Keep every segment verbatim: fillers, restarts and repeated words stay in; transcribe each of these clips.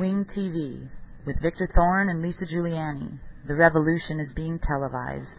Wing T V with Victor Thorne and Lisa Giuliani. The revolution is being televised.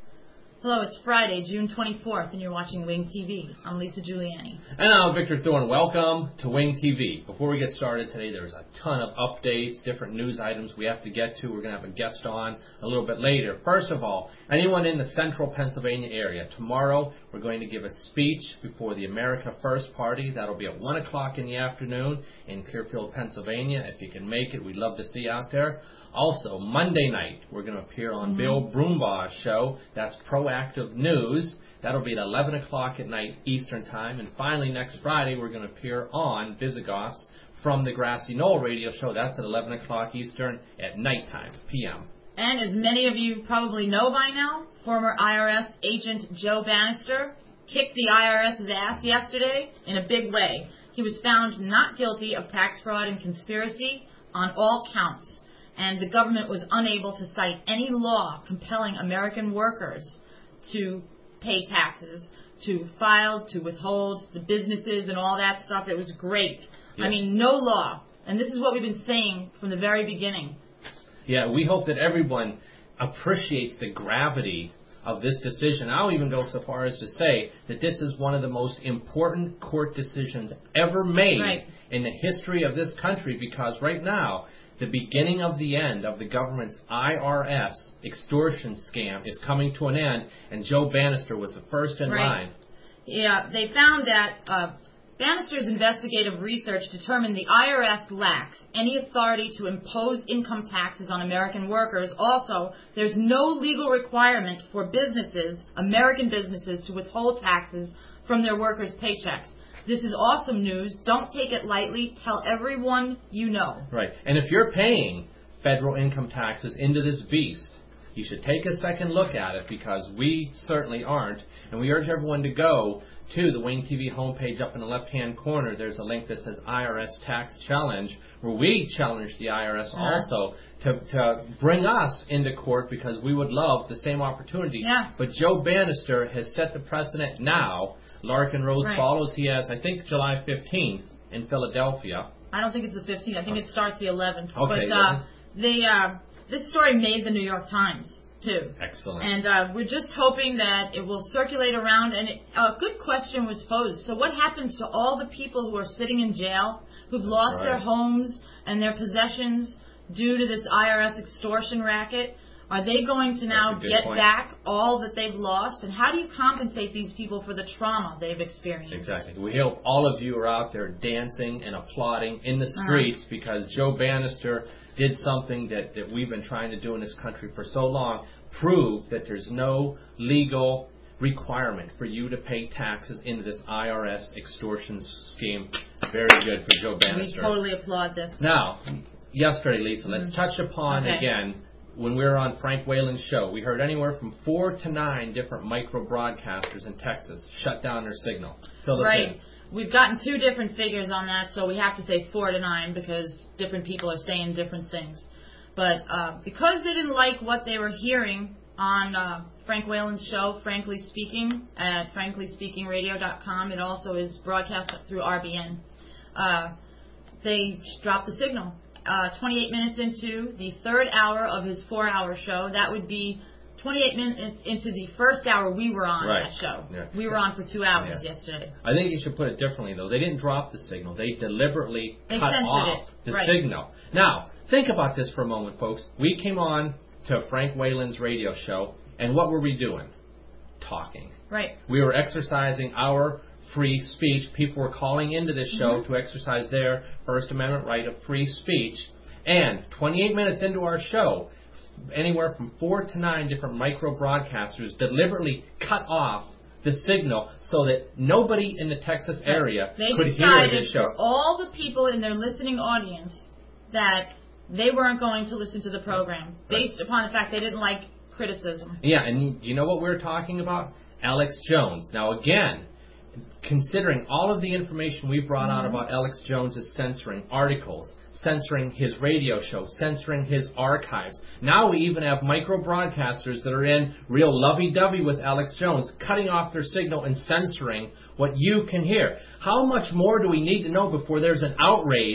Hello, it's Friday, June twenty-fourth, and you're watching Wing T V. I'm Lisa Giuliani. And I'm Victor Thorne. Welcome to Wing T V. Before we get started today, there's a ton of updates, different news items we have to get to. We're going to have a guest on a little bit later. First of all, anyone in the central Pennsylvania area, tomorrow we're going to give a speech before the America First Party. That'll be at one o'clock in the afternoon in Clearfield, Pennsylvania. If you can make it, we'd love to see you out there. Also, Monday night, we're going to appear on mm-hmm. Bill Broombaugh's show. That's Proactive News. That'll be at eleven o'clock at night Eastern Time. And finally, next Friday, we're going to appear on Visigoths from the Grassy Knoll radio show. That's at eleven o'clock Eastern at nighttime, P M. And as many of you probably know by now, former I R S agent Joe Bannister kicked the IRS's ass yesterday in a big way. He was found not guilty of tax fraud and conspiracy on all counts. And the government was unable to cite any law compelling American workers to pay taxes, to file, to withhold, the businesses and all that stuff. It was great. Yeah. I mean, no law. And this is what we've been saying from the very beginning. Yeah, we hope that everyone appreciates the gravity of this decision. I'll even go so far as to say that this is one of the most important court decisions ever made right. in the history of this country, because right now, the beginning of the end of the government's I R S extortion scam is coming to an end, and Joe Bannister was the first in right. line. Yeah, they found that uh, Bannister's investigative research determined the I R S lacks any authority to impose income taxes on American workers. Also, there's no legal requirement for businesses, American businesses, to withhold taxes from their workers' paychecks. This is awesome news. Don't take it lightly. Tell everyone you know. Right. And if you're paying federal income taxes into this beast, you should take a second look at it, because we certainly aren't. And we urge everyone to go to the Wing T V homepage. Up in the left-hand corner, there's a link that says I R S Tax Challenge, where we challenge the I R S uh-huh. also to, to bring us into court, because we would love the same opportunity. Yeah. But Joe Bannister has set the precedent now. Larkin Rose right. follows. He has, I think, July fifteenth in Philadelphia. I don't think it's the fifteenth. I think oh. it starts the eleventh. Okay. But uh, they, uh, this story made the New York Times, too. Excellent. And uh, we're just hoping that it will circulate around. And it, a good question was posed. So what happens to all the people who are sitting in jail, who've lost right. their homes and their possessions due to this I R S extortion racket? Are they going to now get point. back all that they've lost? And how do you compensate these people for the trauma they've experienced? Exactly. We hope all of you are out there dancing and applauding in the streets, uh-huh. because Joe Bannister did something that, that we've been trying to do in this country for so long, prove that there's no legal requirement for you to pay taxes into this I R S extortion scheme. Very good for Joe Bannister. We totally applaud this. Now, yesterday, Lisa, let's mm-hmm. touch upon okay. again, when we were on Frank Whalen's show, we heard anywhere from four to nine different micro-broadcasters in Texas shut down their signal. Fill right. In. We've gotten two different figures on that, so we have to say four to nine because different people are saying different things. But uh, because they didn't like what they were hearing on uh, Frank Whalen's show, Frankly Speaking, at frankly speaking radio dot com, it also is broadcast through R B N, uh, they dropped the signal. Uh, twenty-eight minutes into the third hour of his four-hour show. That would be twenty-eight minutes into the first hour we were on right. that show. Yeah. We were on for two hours yeah. yesterday. I think you should put it differently, though. They didn't drop the signal. They deliberately they cut off it. the right. signal. Now, think about this for a moment, folks. We came on to Frank Whalen's radio show, and what were we doing? Talking. Right. We were exercising our free speech. People were calling into this show mm-hmm. to exercise their First Amendment right of free speech. And twenty-eight minutes into our show, anywhere from four to nine different micro-broadcasters deliberately cut off the signal so that nobody in the Texas area they could hear this show. For all the people in their listening audience that they weren't going to listen to the program based right. upon the fact they didn't like criticism. Yeah, and do you know what we were talking about? Alex Jones. Now, again, considering all of the information we've brought mm-hmm. out about Alex Jones' censoring articles, censoring his radio show, censoring his archives. Now we even have micro-broadcasters that are in real lovey-dovey with Alex Jones, cutting off their signal and censoring what you can hear. How much more do we need to know before there's an outrage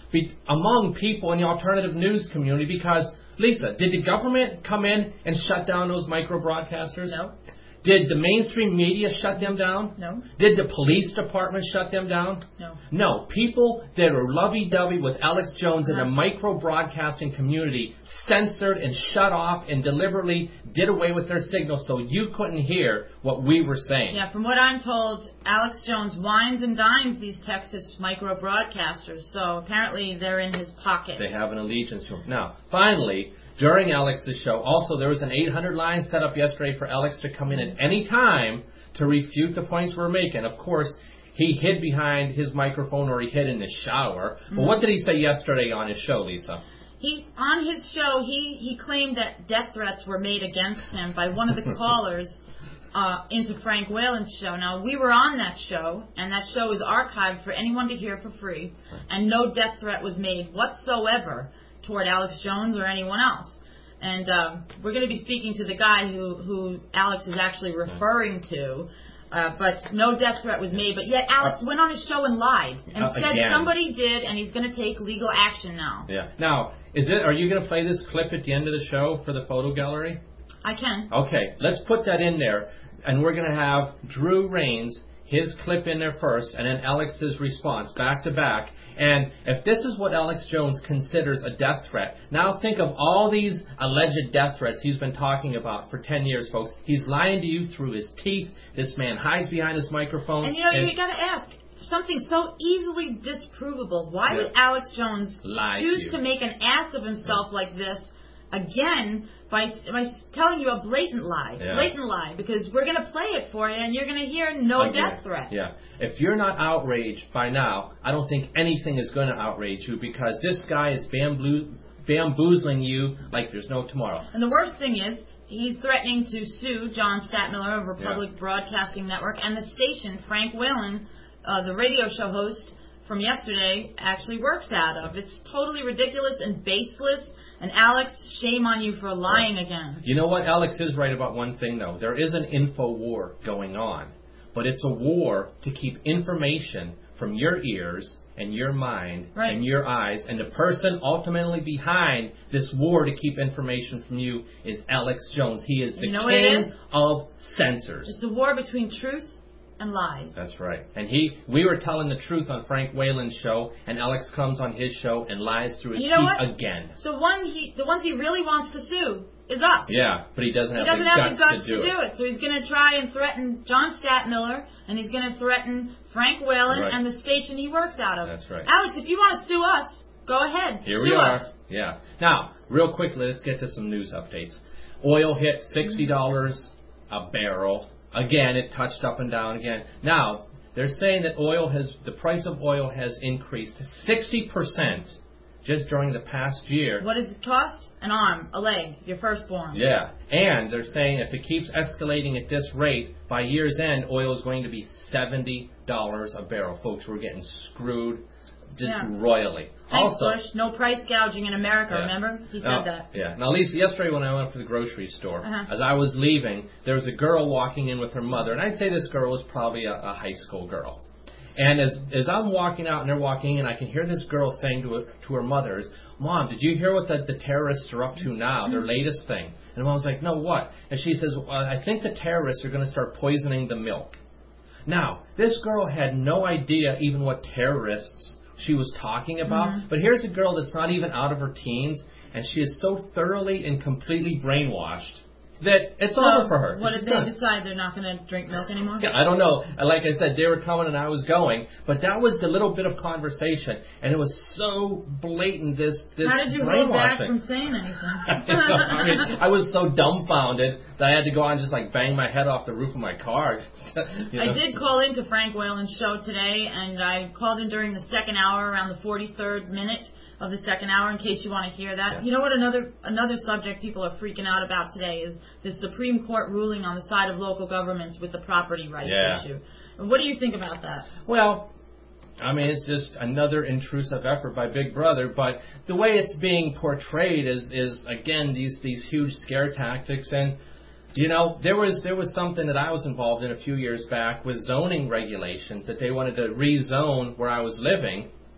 be, among people in the alternative news community because, Lisa, did the government come in and shut down those micro broadcasters? No. Did the mainstream media shut them down? No. Did the police department shut them down? No. No. People that are lovey-dovey with Alex Jones in Uh-huh. the micro-broadcasting community censored and shut off and deliberately did away with their signal so you couldn't hear what we were saying. Yeah, from what I'm told, Alex Jones wines and dines these Texas micro-broadcasters, so apparently they're in his pocket. They have an allegiance to him. Now, finally, during Alex's show, also there was an eight hundred line set up yesterday for Alex to come in at any time to refute the points we're making. Of course, he hid behind his microphone or he hid in the shower. Mm-hmm. But what did he say yesterday on his show, Lisa? He on his show, he, he claimed that death threats were made against him by one of the callers uh, into Frank Whalen's show. Now, we were on that show, and that show is archived for anyone to hear for free, and no death threat was made whatsoever toward Alex Jones or anyone else. And um, we're going to be speaking to the guy who, who Alex is actually referring to, uh, but no death threat was made. But yet Alex uh, went on his show and lied and uh, said again. somebody did, and he's going to take legal action now. Yeah. Now, is it? Are you going to play this clip at the end of the show for the photo gallery? I can. Okay, let's put that in there, and we're going to have Drew Rains, his clip in there first, and then Alex's response, back to back. And if this is what Alex Jones considers a death threat, now think of all these alleged death threats he's been talking about for ten years, folks. He's lying to you through his teeth. This man hides behind his microphone. And, you know, and you got to ask, something so easily disprovable, why Yeah. would Alex Jones Lie choose to to, you. make an ass of himself like this again by by telling you a blatant lie, Yeah. blatant lie, because we're going to play it for you and you're going to hear no Again, death threat. Yeah. If you're not outraged by now, I don't think anything is going to outrage you because this guy is bamboo- bamboozling you like there's no tomorrow. And the worst thing is, he's threatening to sue John Statmiller of Republic Yeah. Broadcasting Network and the station Frank Whalen, uh, the radio show host from yesterday, actually works out of. It's totally ridiculous and baseless. And Alex, shame on you for lying again. You know what? Alex is right about one thing, though. There is an info war going on, but it's a war to keep information from your ears and your mind Right. and your eyes. And the person ultimately behind this war to keep information from you is Alex Jones. He is the You know what it king is? of censors. It's a war between truth and lies. That's right. And he, we were telling the truth on Frank Whalen's show, and Alex comes on his show and lies through his You know teeth what? again. So one he, the ones he really wants to sue is us. Yeah, but he doesn't He have doesn't the have guts, the guts to do to do it. it. So he's going to try and threaten John Statmiller, and he's going to threaten Frank Whalen Right. and the station he works out of. That's right. Alex, if you want to sue us, go ahead. Here sue we are. us. Yeah. Now, real quickly, let's get to some news updates. Oil hit sixty dollars a barrel. Again, it touched up and down again. Now, they're saying that oil has, the price of oil has increased sixty percent just during the past year. What does it cost? An arm, a leg, your firstborn. Yeah. And they're saying if it keeps escalating at this rate, by year's end, oil is going to be seventy dollars a barrel. Folks, we're getting screwed just Yeah. royally. Thanks, also, Bush. No price gouging in America, Yeah. remember? He said Now- that. Yeah. Now, Lisa, yesterday when I went up to the grocery store, Uh-huh. as I was leaving, there was a girl walking in with her mother, and I'd say this girl was probably a, a high school girl. And as as I'm walking out and they're walking in, I can hear this girl saying to her, to her mother, "Mom, did you hear what the, the terrorists are up to now, their latest thing?" And Mom's like, "No, what?" And she says, well, "I think the terrorists are going to start poisoning the milk." Now, this girl had no idea even what terrorists she was talking about. Mm-hmm. But here's a girl that's not even out of her teens, and she is so thoroughly and completely brainwashed that it's So, over for her. what She's did they done. decide? They're not going to drink milk anymore? Yeah, I don't know. Like I said, they were coming and I was going, but that was the little bit of conversation, and it was so blatant. This this How did you hold back brainwashing. from saying anything? I mean, I was so dumbfounded that I had to go out and just like bang my head off the roof of my car. You know? I did call into Frank Whalen's show today, and I called in during the second hour, around the forty-third minute of the second hour, in case you want to hear that. Yeah. You know what? Another another subject people are freaking out about today is the Supreme Court ruling on the side of local governments with the property rights Yeah. issue. What do you think about that? Well, I mean, it's just another intrusive effort by Big Brother, but the way it's being portrayed is, is again, these, these huge scare tactics. And, you know, there was there was something that I was involved in a few years back with zoning regulations that they wanted to rezone where I was living.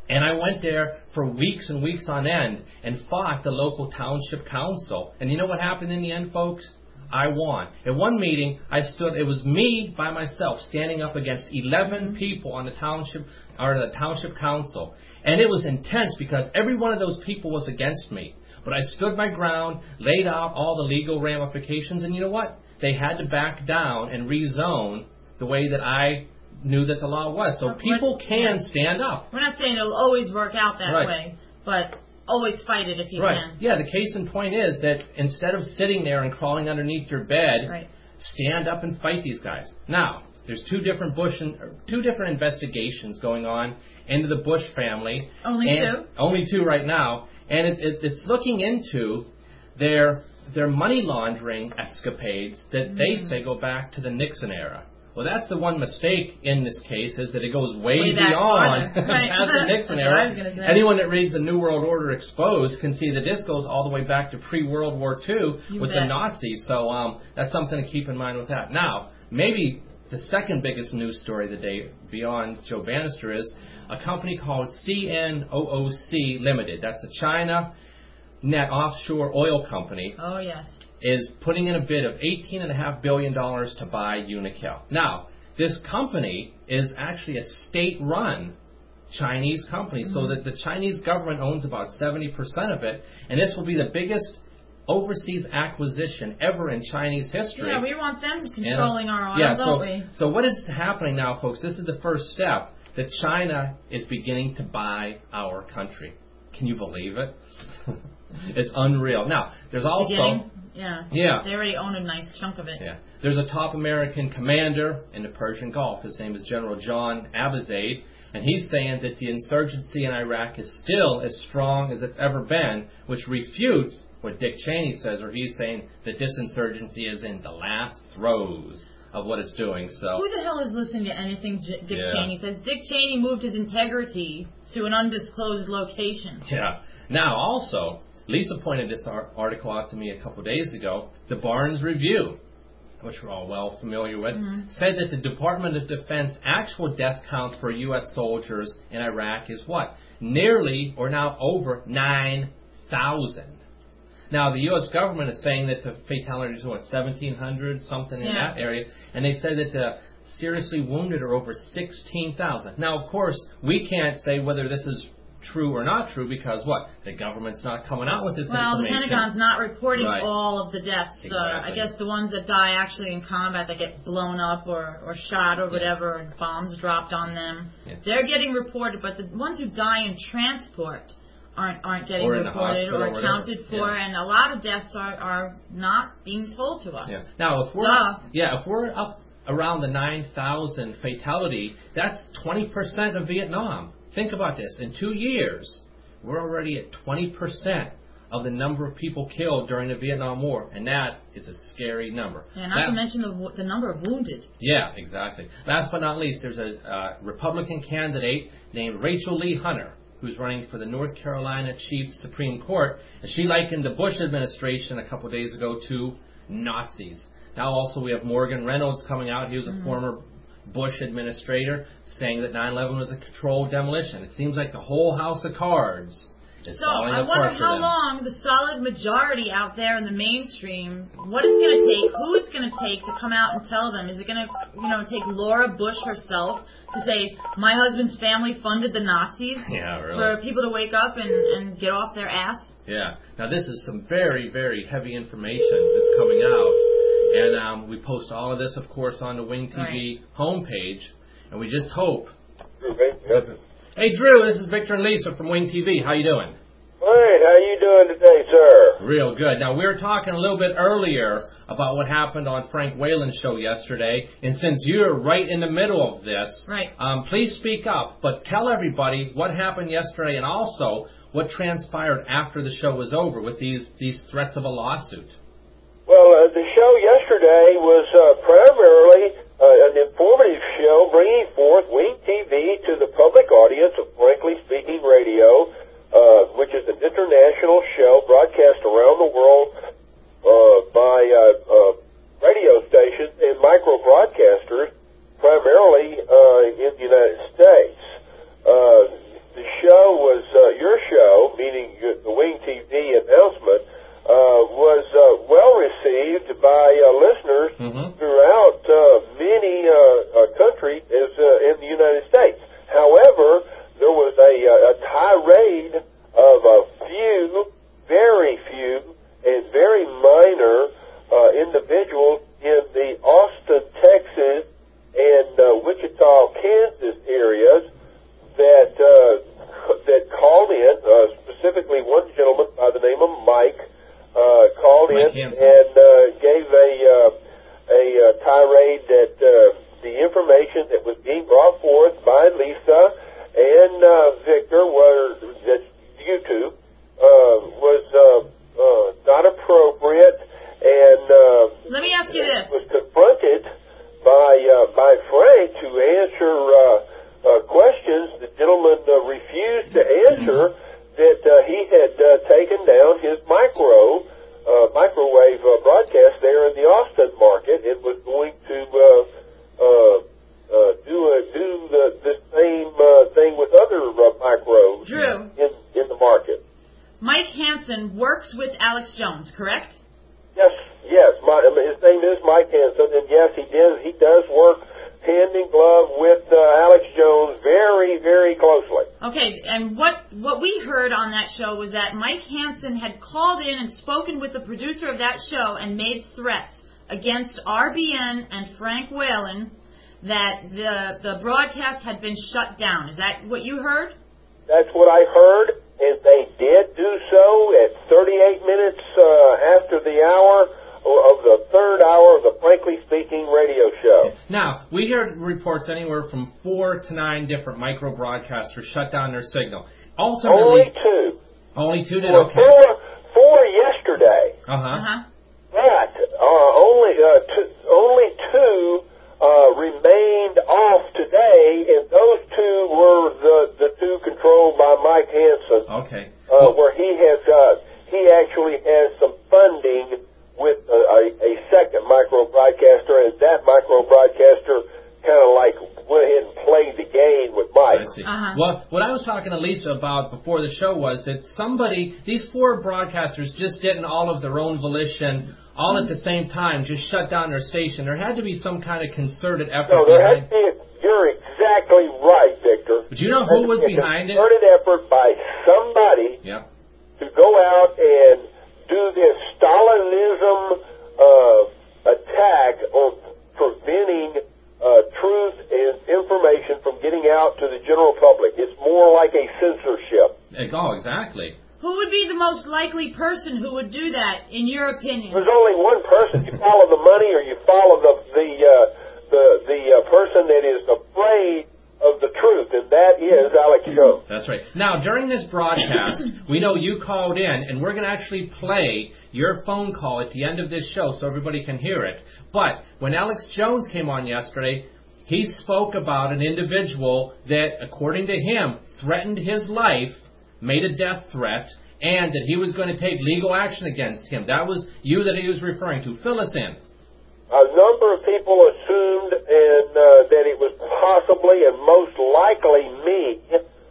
And I went there for weeks and weeks on end and fought the local township council. And you know what happened in the end, folks? I won. At one meeting, I stood, it was me by myself standing up against eleven people on the township, or the township council. And it was intense because every one of those people was against me. But I stood my ground, laid out all the legal ramifications, and you know what? They had to back down and rezone the way that I knew that the law was. So people can stand up. We're not saying it'll always work out that Right. way, but always fight it if you Right. can. Yeah, the case in point is that instead of sitting there and crawling underneath your bed, Right. stand up and fight these guys. Now, there's two different Bush and, or two different investigations going on into the Bush family. Only and, two? Only two right now. And it, it, it's looking into their their money laundering escapades that mm. they say go back to the Nixon era. Well, that's the one mistake in this case, is that it goes way, way beyond right. past the Nixon era. Anyone that reads the New World Order Exposed can see that this goes all the way back to pre-World War Two you with bet. the Nazis. So um, that's something to keep in mind with that. Now, maybe the second biggest news story of the day beyond Joe Bannister is a company called C N O O C Limited. That's a China net offshore oil company. Oh, yes. Is putting in a bid of eighteen point five billion dollars to buy Unocal. Now, this company is actually a state-run Chinese company, mm-hmm. so that the Chinese government owns about seventy percent of it, and this will be the biggest overseas acquisition ever in Chinese history. Yeah, we want them controlling and, our oil, yeah, don't so, we? So what is happening now, folks, this is the first step, that China is beginning to buy our country. Can you believe it? It's unreal. Now, there's also... Beginning? Yeah. Yeah. They already own a nice chunk of it. Yeah. There's a top American commander in the Persian Gulf. His name is General John Abizaid, and he's saying that the insurgency in Iraq is still as strong as it's ever been, which refutes what Dick Cheney says, where he's saying that this insurgency is in the last throes of what it's doing. So who the hell is listening to anything J- Dick yeah. Cheney says? Dick Cheney moved his integrity to an undisclosed location. Yeah. Now, also, Lisa pointed this article out to me a couple of days ago. The Barnes Review, which we're all well familiar with, mm-hmm. said that the Department of Defense actual death count for U S soldiers in Iraq is what? Nearly, or now over, nine thousand. Now, the U S government is saying that the fatalities are, what, seventeen hundred, something in yeah. that area, and they said that the seriously wounded are over sixteen thousand. Now, of course, we can't say whether this is true or not true, because what? The government's not coming out with this well, information. Well, the Pentagon's not reporting right. all of the deaths. Exactly. Uh, I guess the ones that die actually in combat, that get blown up or, or shot or whatever, yeah. and bombs dropped on them, yeah. they're getting reported. But the ones who die in transport aren't aren't getting or reported or, or accounted for, yeah. and a lot of deaths are, are not being told to us. Yeah. Now, if we're Duh. yeah, if we're up around the nine thousand fatality, that's twenty percent of Vietnam. Think about this. In two years, we're already at twenty percent of the number of people killed during the Vietnam War, and that is a scary number. Yeah, not that, to mention the, the number of wounded. Yeah, exactly. Last but not least, there's a uh, Republican candidate named Rachel Lee Hunter, who's running for the North Carolina Chief Supreme Court, and she likened the Bush administration a couple days ago to Nazis. Now also we have Morgan Reynolds coming out. He was a mm-hmm. former Bush administrator, saying that nine eleven was a controlled demolition. It seems like the whole house of cards is so falling I apart wonder for how them. long the solid majority out there in the mainstream, what it's going to take, who it's going to take to come out and tell them. Is it going to, you know, take Laura Bush herself to say, my husband's family funded the Nazis? Yeah, really. For people to wake up and, and get off their ass? Yeah. Now this is some very, very heavy information that's coming out. And um, we post all of this, of course, on the Wing T V right. homepage. And we just hope. Hey, Drew, this is Victor and Lisa from Wing T V. How you doing? Great. How you doing today, sir? Real good. Now, we were talking a little bit earlier about what happened on Frank Whalen's show yesterday. And since you're right in the middle of this, right. um, please speak up. But tell everybody what happened yesterday and also what transpired after the show was over with these, these threats of a lawsuit. Well, uh, the show yesterday was uh, primarily uh, an informative show bringing forth Wing T V to the public audience of Frankly Speaking Radio, uh, which is an international show broadcast around the world uh, by uh, uh, radio stations and micro-broadcasters, primarily uh, in the United States. Uh, the show was, uh, your show, meaning the Wing T V announcement, uh, was uh, well received by uh, listeners mm-hmm. throughout uh, many uh, uh, countries as, uh, in the United States. However, there was a, a tirade of a few, very few, and very minor uh, individuals in the Austin, Texas, and uh, Wichita, Kansas areas that uh, that called in. Uh, specifically, one gentleman by the name of Mike uh, called Mike in Hansen. and uh, gave a uh, a uh, tirade that uh, the information that was being brought forth by Lisa and uh, Victor was that YouTube uh, was uh, uh, not appropriate, and uh, Let me ask you this. was confronted by uh, by Frank to answer uh, uh, questions. The gentleman uh, refused to answer that uh, he had uh, taken down his micro uh, microwave uh, broadcast there in the Austin market and was going to uh, uh, uh, do a, do the, the same uh, thing with other uh, micros Drew. in in the market. Mike Hansen works with Alex Jones, correct? Yes, yes. My, his name is Mike Hansen, and yes, he does. He does work hand in glove with uh, Alex Jones very, very closely. Okay, and what what we heard on that show was that Mike Hansen had called in and spoken with the producer of that show and made threats against R B N and Frank Whalen that the the broadcast had been shut down. Is that what you heard? That's what I heard, and they did do so at thirty-eight minutes uh, after the hour of the third hour of the Frankly Speaking radio show. Now, we heard reports anywhere from four to nine different micro broadcasters shut down their signal. Ultimately, Only two. Only two did, Well, okay. Four, four yesterday. Uh-huh. Uh-huh. But uh, only uh, two, only two uh, remained off today, and those two were the, the two controlled by Mike Hansen. Okay. Uh, where he has, uh, he actually has some funding with a, a, a second micro broadcaster, and that micro broadcaster kind of like went ahead and played the game with Mike. I see. Uh-huh. Well, what I was talking to Lisa about before the show was that somebody, these four broadcasters just didn't all of their own volition, all at the same time, just shut down their station. There had to be some kind of concerted effort No, there behind has to be a, you're exactly right, Victor. But you know who was behind it? A concerted effort by somebody Yeah. to go out and do this Stalinism uh, attack on preventing uh, truth and information from getting out to the general public. It's more like a censorship. Oh, exactly. Who would be the most likely person who would do that, in your opinion? There's only one person. You follow the money, or you follow the the uh, the the uh, person that is afraid of the truth, and that is Alex Jones. That's right. Now, during this broadcast, we know you called in, and we're going to actually play your phone call at the end of this show so everybody can hear it. But when Alex Jones came on yesterday, he spoke about an individual that, according to him, threatened his life, made a death threat, and that he was going to take legal action against him. That was you that he was referring to. Fill us in. A number of people assumed and uh, that it was possibly and most likely me,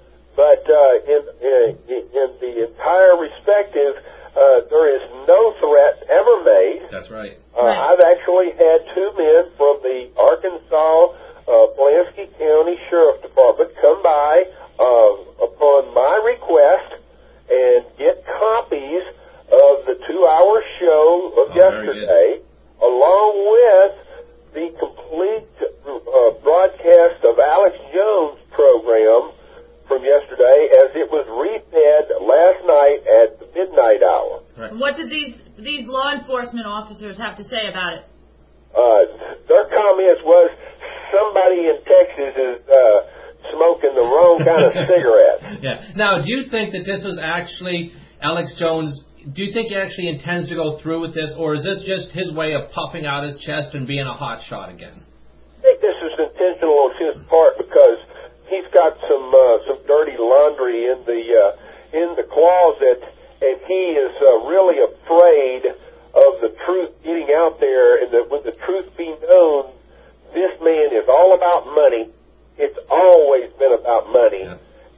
but uh, in, in, in the entire respective, uh, there is no threat ever made. That's right. Uh, I've actually had two men from the Arkansas uh, Pulaski County Sheriff Department come by uh, upon my request and get copies of the two-hour show of Oh, yesterday, along with the complete uh, broadcast of Alex Jones' program from yesterday, as it was refed last night at the midnight hour. Right. What did these these law enforcement officers have to say about it? Uh, their comments was somebody in Texas is uh, smoking the wrong kind of cigarette. Yeah. Now, do you think that this was actually Alex Jones? Do you think he actually intends to go through with this, or is this just his way of puffing out his chest and being a hot shot again? I think this is intentional on his part because he's got some uh, some dirty laundry in the uh, in the closet, and he is uh, really afraid of the truth getting out there. And that when the truth be known, this man is all about money. It's always been about money, Yeah.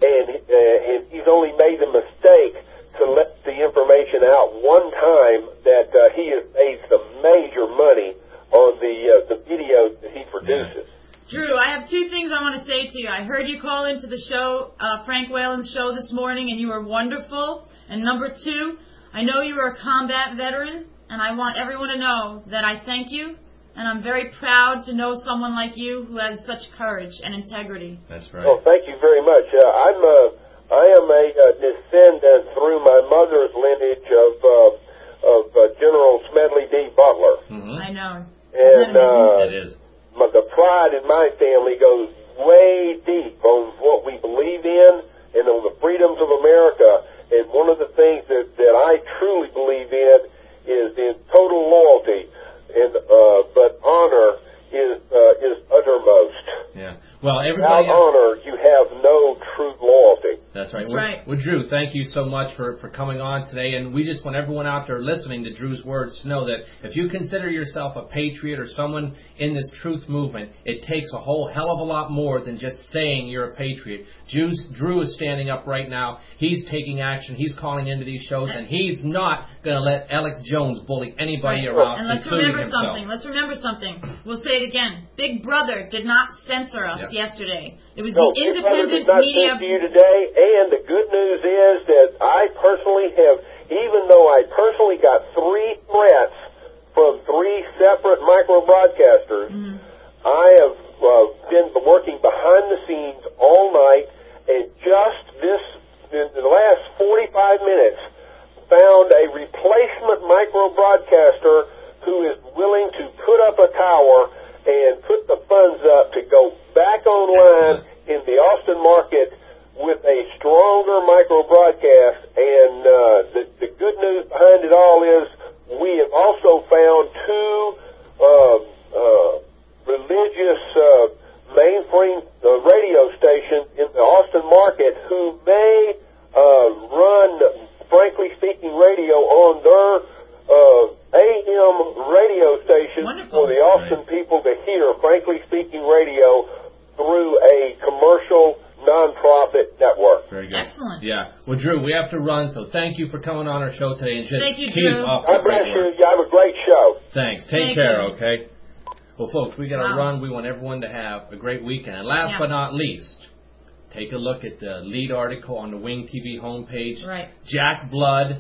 and uh, and he's only made the mistake to let the information out one time that uh, he has made some major money on the uh, the videos that he produces. Drew, I have two things I want to say to you. I heard you call into the show, uh, Frank Whalen's show this morning, and you were wonderful. And number two, I know you are a combat veteran, and I want everyone to know that I thank you, and I'm very proud to know someone like you who has such courage and integrity. That's right. Well, thank you very much. Uh, I'm a, I am a uh, descendant through my mother's lineage of uh, of uh, General Smedley D. Butler. Mm-hmm. I know. And uh, it is. My, the pride in my family goes way deep on what we believe in and on the freedoms of America. And one of the things that, that I truly believe in is in total loyalty, and uh, but honor is uh, is uttermost. Yeah. Well, everybody. Without honor, you have no true loyalty. That's right. That's well, right. Well, Drew, thank you so much for, for coming on today. And we just want everyone out there listening to Drew's words to know that if you consider yourself a patriot or someone in this truth movement, it takes a whole hell of a lot more than just saying you're a patriot. Drew's, Drew is standing up right now. He's taking action. He's calling into these shows, and he's not going to let Alex Jones bully anybody Right. around, And let's including remember himself. something. Let's remember something. We'll say it again. Big Brother did not censor us Yep. yesterday. It was No, the Big Brother independent did not media. censor you today, and the good news is that I personally have, even though I personally got three threats from three separate micro-broadcasters, mm-hmm. I have uh, been working behind the scenes all night, and just this, in the last forty-five minutes, found a replacement micro-broadcaster who is willing to put up a tower and put the funds up to go back online in the Austin market with a stronger micro-broadcast. And uh, the, the good news behind it all is we have also found two uh, uh, religious uh, mainstream uh, radio stations in the Austin market who may uh, run, frankly speaking, radio on their uh, A M radio station Wonderful. for the Austin right. people to hear, frankly speaking, radio through a commercial nonprofit network. Very good. Excellent. Yeah. Well, Drew, we have to run, so thank you for coming on our show today and just thank you, keep Drew. up. God bless you. You have a great show. Thanks. Take thank care, you. okay? Well, folks, we got to wow. run. We want everyone to have a great weekend. And last yeah. but not least, take a look at the lead article on the Wing T V homepage. Right. Jack Blood,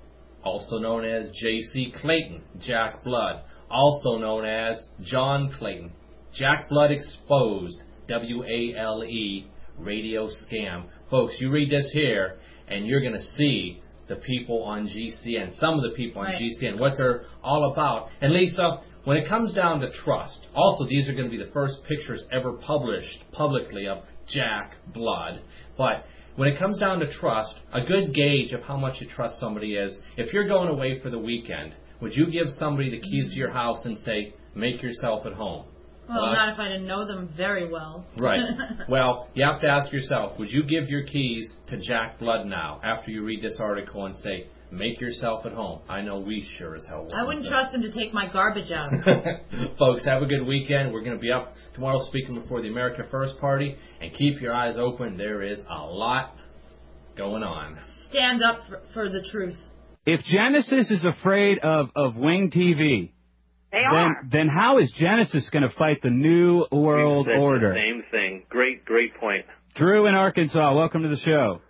also known as J C Clayton. Jack Blood, also known as John Clayton. Jack Blood exposed. W A L E, radio scam. Folks, you read this here, and you're going to see the people on G C N, some of the people on right. G C N, what they're all about. And Lisa, when it comes down to trust, also these are going to be the first pictures ever published publicly of Jack Blood. But when it comes down to trust, a good gauge of how much you trust somebody is, if you're going away for the weekend, would you give somebody the keys to your house and say, make yourself at home? Well, Well, not if I didn't know them very well. Right. Well, you have to ask yourself, would you give your keys to Jack Blood now after you read this article and say, make yourself at home? I know we sure as hell will. I wouldn't trust him to take my garbage out. Folks, have a good weekend. We're going to be up tomorrow speaking before the America First Party. And keep your eyes open. There is a lot going on. Stand up for, for the truth. If Genesis is afraid of, of Wing T V... They then, are. Then how is Genesis going to fight the New World We've said Order? The same thing. Great, great point. Drew in Arkansas, welcome to the show.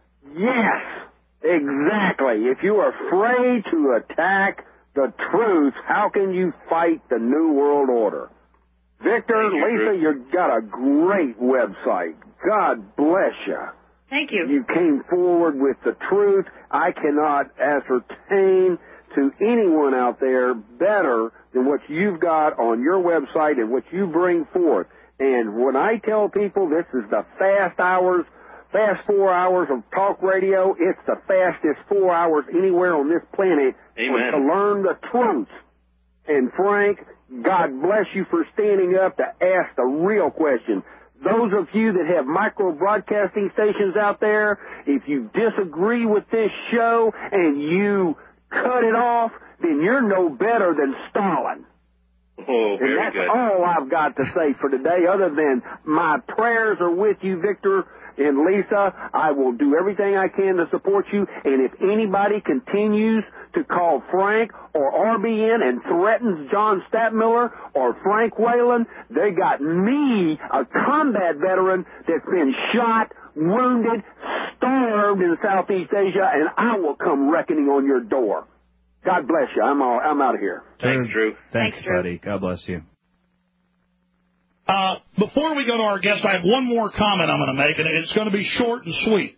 Yes, exactly. If you are afraid to attack the truth, how can you fight the New World Order? Victor, you, Lisa, Drew. you've got a great website. God bless you. Thank you. You came forward with the truth. I cannot ascertain to anyone out there better than what you've got on your website and what you bring forth. And when I tell people this is the fast hours, fast four hours of talk radio, it's the fastest four hours anywhere on this planet Amen. to learn the truth. And Frank, God bless you for standing up to ask the real question. Those of you that have micro broadcasting stations out there, if you disagree with this show and you cut it off, then you're no better than Stalin. Oh, very and that's good. all I've got to say for today, other than my prayers are with you, Victor and Lisa. I will do everything I can to support you, and if anybody continues to call Frank or R B N and threatens John Stadtmiller or Frank Whalen, they got me, a combat veteran that's been shot, wounded, starved in Southeast Asia, and I will come reckoning on your door. God bless you. I'm all, I'm out of here. Thanks, Drew. Thanks, Thanks, Drew. buddy. God bless you. Uh, before we go to our guest, I have one more comment I'm going to make, and it's going to be short and sweet.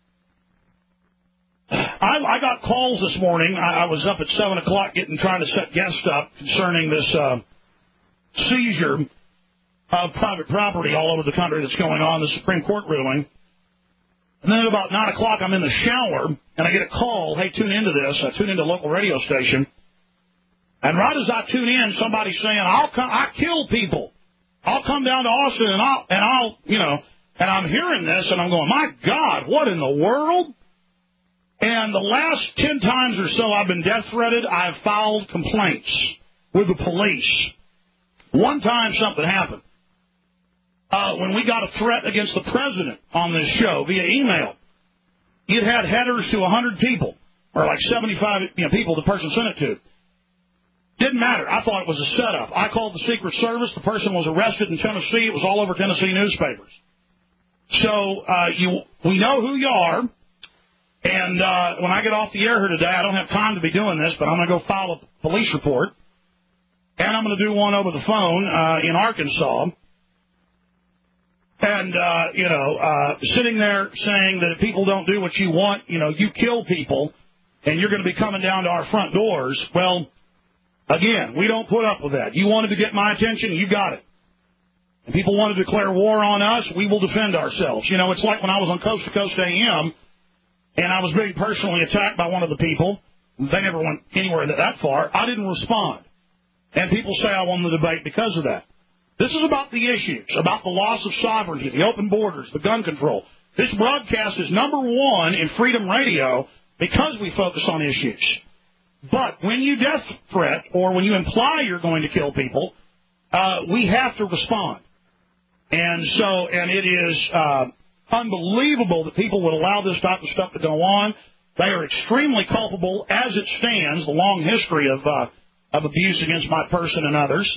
I, I got calls this morning. I, I was up at seven o'clock getting trying to set guests up concerning this uh, seizure of private property all over the country that's going on, the Supreme Court ruling. And then at about nine o'clock, I'm in the shower, and I get a call, hey, tune into this. I tune into a local radio station. And right as I tune in, somebody's saying, I'll come, I kill people. I'll come down to Austin, and I'll, and I'll, you know, and I'm hearing this, and I'm going, my God, what in the world? And the last ten times or so I've been death threatened, I've filed complaints with the police. One time something happened. Uh, when we got a threat against the president on this show via email, it had headers to one hundred people, or like seventy-five you know, people the person sent it to. Didn't matter. I thought it was a setup. I called the Secret Service. The person was arrested in Tennessee. It was all over Tennessee newspapers. So uh, you, we know who you are. And uh, when I get off the air here today, I don't have time to be doing this, but I'm going to go file a police report. And I'm going to do one over the phone uh, in Arkansas. And, uh, you know, uh, sitting there saying that if people don't do what you want, you know, you kill people, and you're going to be coming down to our front doors. Well, again, we don't put up with that. You wanted to get my attention, you got it. And people want to declare war on us, we will defend ourselves. You know, it's like when I was on Coast to Coast A M, and I was being personally attacked by one of the people. They never went anywhere that far. I didn't respond. And people say I won the debate because of that. This is about the issues, about the loss of sovereignty, the open borders, the gun control. This broadcast is number one in Freedom Radio because we focus on issues. But when you death threat or when you imply you're going to kill people, uh, we have to respond. And so, and it is uh, unbelievable that people would allow this type of stuff to go on. They are extremely culpable as it stands, the long history of uh, of abuse against my person and others.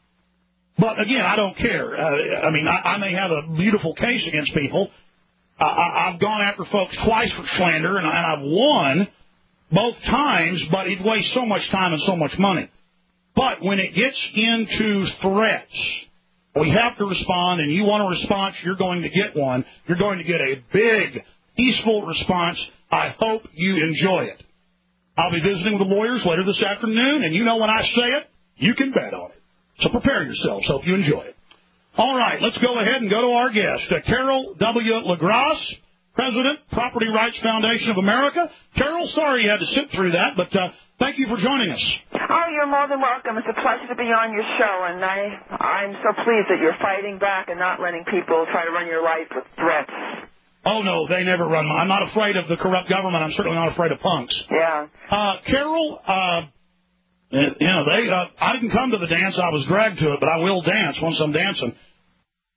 But, again, I don't care. Uh, I mean, I, I may have a beautiful case against people. Uh, I, I've gone after folks twice for slander, and, I, and I've won both times, but it wastes so much time and so much money. But when it gets into threats, we have to respond, and you want a response, you're going to get one. You're going to get a big, peaceful response. I hope you enjoy it. I'll be visiting with the lawyers later this afternoon, and you know when I say it, you can bet on it. So prepare yourselves. Hope you enjoy it. All right, let's go ahead and go to our guest, uh, Carol W. LaGrasse, President, Property Rights Foundation of America. Carol, sorry you had to sit through that, but uh, thank you for joining us. Oh, you're more than welcome. It's a pleasure to be on your show, and I, I'm so pleased that you're fighting back and not letting people try to run your life with threats. Oh, no, they never run. I'm not afraid of the corrupt government. I'm certainly not afraid of punks. Yeah. Uh, Carol, uh, you know, they. Uh, I didn't come to the dance. I was dragged to it, but I will dance once I'm dancing.